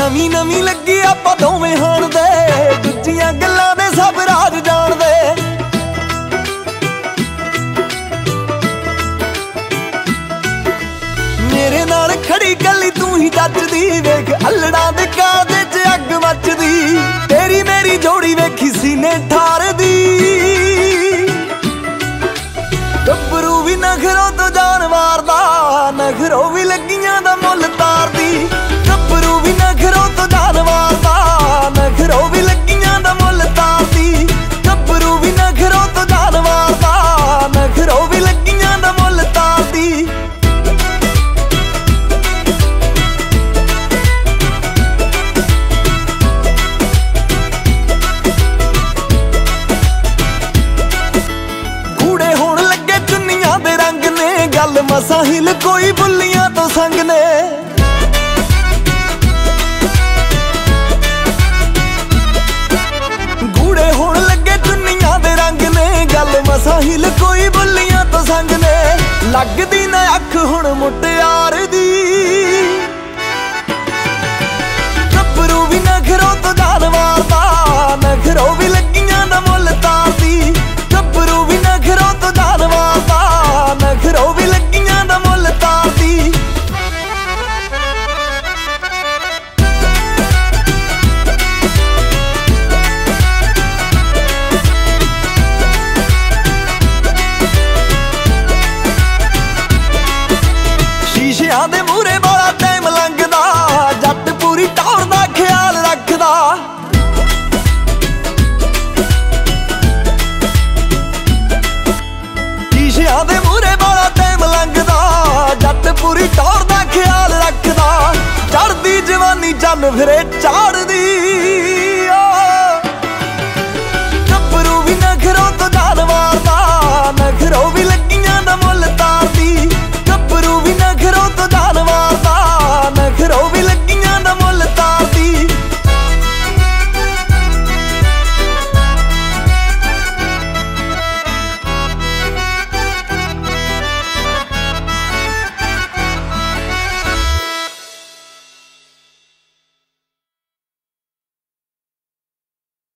ਨਵੀਂ ਨਵੀਂ ਲੱਗੀ ਆਪਾਂ ਦੋਵੇਂ ਹਾਣ ਦੇ, ਦੂਜੀਆਂ ਗੱਲਾਂ ਦੇ ਸਭ ਰਾਜ ਜਾਣਦੇ। ਮੇਰੇ ਨਾਲ ਖੜੀ ਗੱਲੀ ਤੂੰ ਹੀ ਜੱਜਦੀ, ਵੇਖ ਅਲੜਾਂ ਦੇ ਕਾਦੇ 'ਚ ਅੱਗ ਮੱਚਦੀ। ਤੇਰੀ ਮੇਰੀ ਜੋੜੀ ਵੇਖੀ ਸੀਨੇ ਠਾਰਦੀ, ਗੱਭਰੂ ਵੀ ਨਖਰੋਂ ਤੋਂ ਜਾਨ ਮਾਰਦਾ, ਨਖਰੋਂ ਵੀ ਲੱਗੀਆਂ ਦਾ ਮੁੱਲ ਤਾਰਦੀ। ਗੱਭਰੂ ਵੀ ਨਖਰੋਂ ਤੋਂ ਜਾਨ ਮਾਰਦਾ, ਨਖਰੋਂ ਵੀ ਲੱਗੀਆਂ ਦਾ ਮੁੱਲ ਤਾਰਦੀ। ਗੱਭਰੂ ਵੀ ਨਖਰੋਂ ਤੋਂ ਜਾਨ ਮਾਰਦਾ, ਨਖਰੋਂ ਵੀ ਲੱਗੀਆਂ ਦਾ ਮੁੱਲ ਤਾਰਦੀ। ਗੂੜੇ ਹੋਣ ਲੱਗੇ ਚੁੰਨੀਆਂ ਦੇ ਰੰਗ ਨੇ, ਗੱਲ ਮਸਾਂ ਹਿਲ ਕੋਈ ਬੁੱਲੀਆਂ ਤੋਂ ਸੰਗ ਨੇ। ਗੂੜੇ ਹੋਣ ਲੱਗੇ ਚੁੰਨੀਆਂ ਦੇ ਰੰਗ ਨੇ, ਗੱਲ ਮਸਾਂ ਹਿਲ ਕੋਈ ਬੁੱਲੀਆਂ ਤੋਂ ਸੰਗ ਨੇ। ਲੱਗਦੀ ਨਾ ਅੱਖ ਹੁਣ ਮੁਟਿਆਰ ਦੀ, ਗੱਭਰੂ ਵੀ ਨਖਰੋਂ ਤੋਂ ਜਾਨ ਮਾਰਦਾ, ਨਖਰੋਂ ਵੀ ਲੱਗੀਆਂ ਦਾ ਮੁੱਲ ਤਾਰਦੀ। ਗੱਭਰੂ ਵੀ ਨਖਰੋਂ ਤੋਂ ਜਾਨ ਮਾਰਦਾ, ਨਖਰੋਂ ਵੀ ਲੱਗੀਆਂ ਦਾ ਮੁੱਲ ਤਾਰਦੀ। ਸ਼ੀਸ਼ਿਆਂ ਦੇ ਮੂਹਰੇ ਵਾਲਾ ਟਾਈਮ ਲੰਘਦਾ, ਜੱਟ ਪੂਰੀ ਟੌਰ ਦਾ ਖਿਆਲ ਰੱਖਦਾ। ਸ਼ੀਸ਼ਿਆਂ ਦੇ ਮੂਹਰੇ ਵਾਲਾ ਟਾਈਮ ਲੰਘਦਾ, ਜੱਟ ਪੂਰੀ ਟੌਰ ਦਾ ਖਿਆਲ ਰੱਖਦਾ। ਚੜ੍ਹਦੀ ਜਵਾਨੀ ਚੰਨ ਫਿਰੇ ਚਾੜ